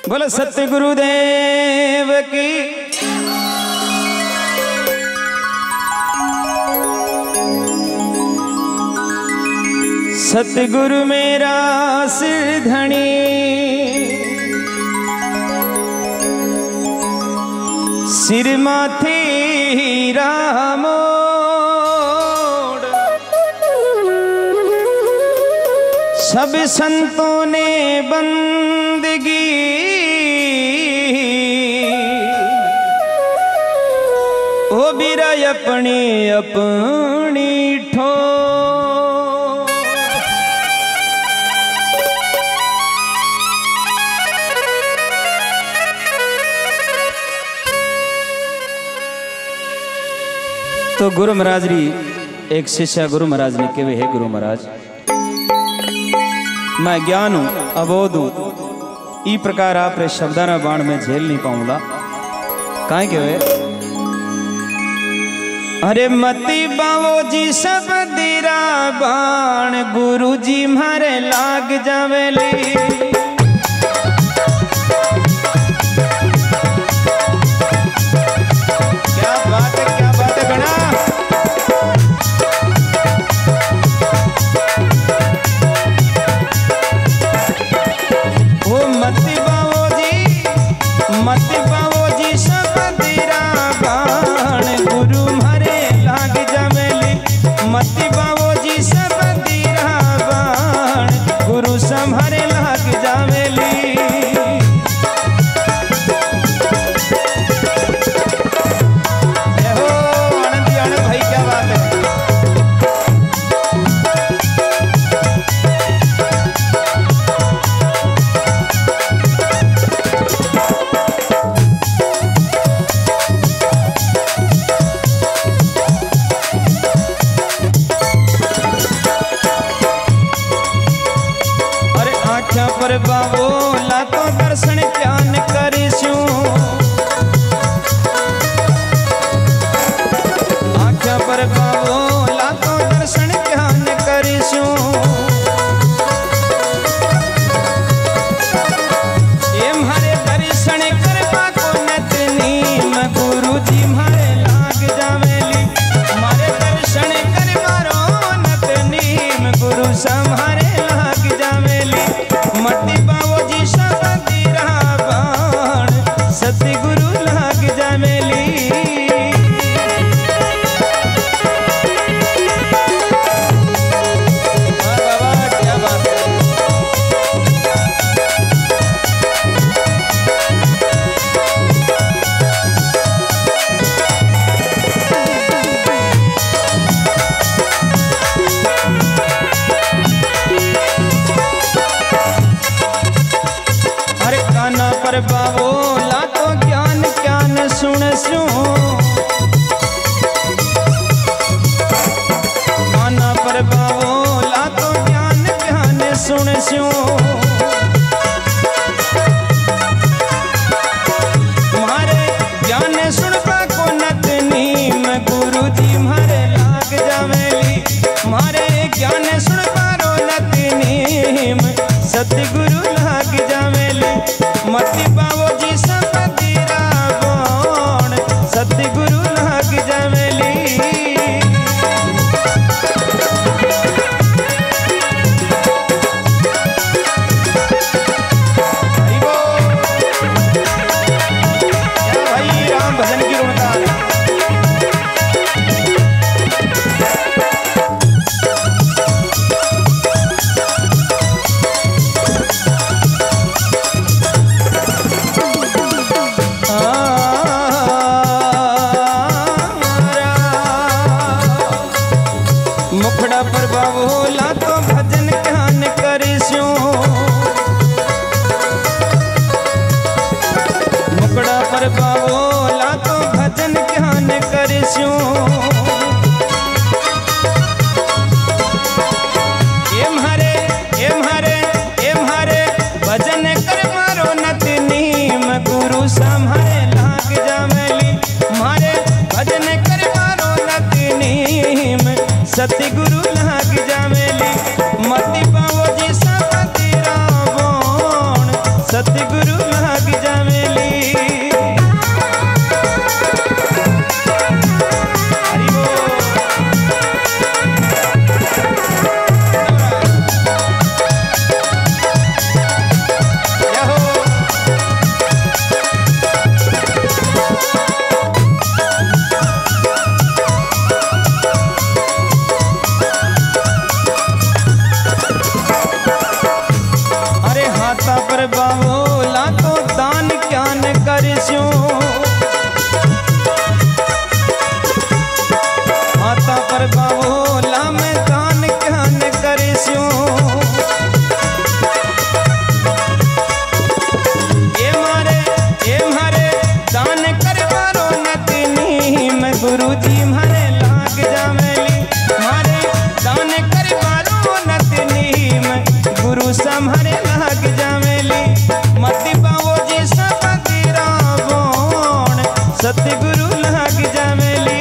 बोले सत्य गुरुदेव की। सतगुरु मेरा सिर धनी, सिर माथे रामो सब संतों ने बंदगी ओ बीरा अपनी अपनी ठो। तो गुरु महाराज री एक शिष्य गुरु महाराज ने कहे है गुरु महाराज मैं ज्ञान हूं अबोध हूं ई प्रकार आप शब्दाना बाण में झेल नहीं पाऊंगा। काहे कहे अरे मती बावो जी सब दिरा बाण गुरु जी मारे लाग जावेली। पर बाबो लातो दर्शन ध्यान करिशु आख्या पर बाबो लातो दर्शन ध्यान करिशु ये मारे दर्शन करवा को नतनी मैं गुरु जी मारे लाग जावेली। मारे दर्शन करवारो नतनी मैं गुरु संहारे लाग जावेली। मती बावो जी सब दिरा बाण सतगुरु लाग जावेली। बाबा क्या बात है। पर बाबो लातो ज्ञान ज्ञान सुन सु माना पर बाबो लातो ज्ञान ज्ञान सुन सु मारे ज्ञान सुन पाको नतनी मैं गुरु जी मारे लाग जावेली। मारे ज्ञान सुन पारो नतनी मैं सतगुरु लाग जावेली। मती बावो जी सब दिरा बाण सतगुरु लाग जावेली। भाई राम भजन की रोनताल। मुखड़ा पर बाबो लातो भजन ध्यान करिशु मुखड़ा पर बाबो लातो भजन ध्यान करिशु ए म्हारे भजन कर मारो नतनी मैं गुरु संहारे लाग जावेली। मारे भजन कर मारो नतनी मैं सतगुरु लाग जावेली। मती बावो जी सब तेरा बोण सतगुरु लाग बाबोला तो दान क्या न करस्यूं, माता पर बाबोला मैं दान क्या न करस्यूं। ये मारे दान करवारो नतनी मैं गुरु जी मारे लाग जावेली, मारे दान करवारो नतनी मैं गुरु सम्हारे लाग जावेली। मति पावो जी सब तेरा बोण सतगुरु लाग जावेली।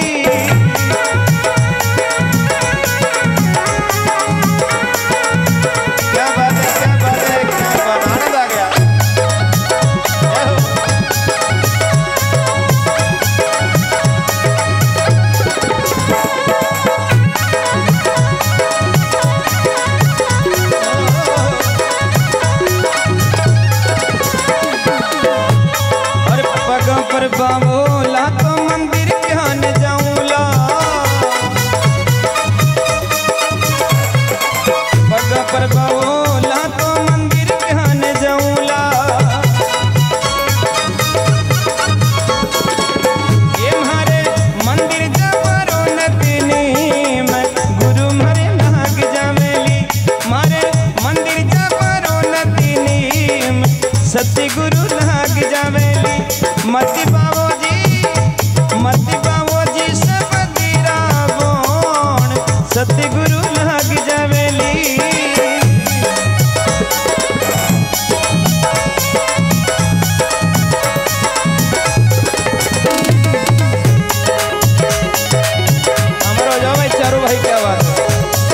क्या बात है, क्या बात है, क्या बात, आनंद आ गया। पर बाबोला तो मंदिर क्या न जाऊंला, पर बाबोला तो मंदिर क्या न जाऊंला। ये मारे मंदिर जावारो नतनी मैं गुरु मारे लाग जावेली, मारे मंदिर जावारो नतनी मैं सतगुरु लाग जावेली। मति बाबो जी सब तेरा बोण सतगुरु लाग जावेली। हमारा जाओ भाई चारों भाई, क्या बात है।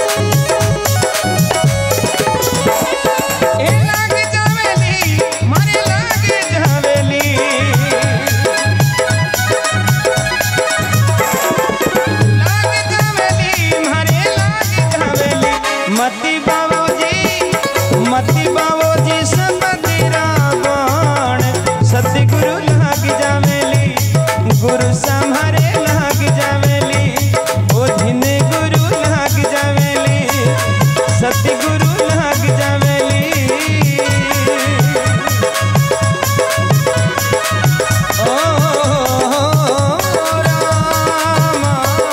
मति बाबो जी सब तेरा बोण सतगुरु लाग जावेली, गुरु सम्हारे लाग जावेली। ओ दिन गुरु लाग जावेली, सतगुरु लाग जावेली। ओ रामा,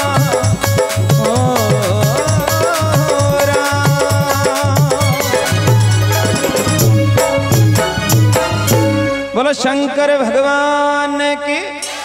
ओ बोलो शंकर भगवान की।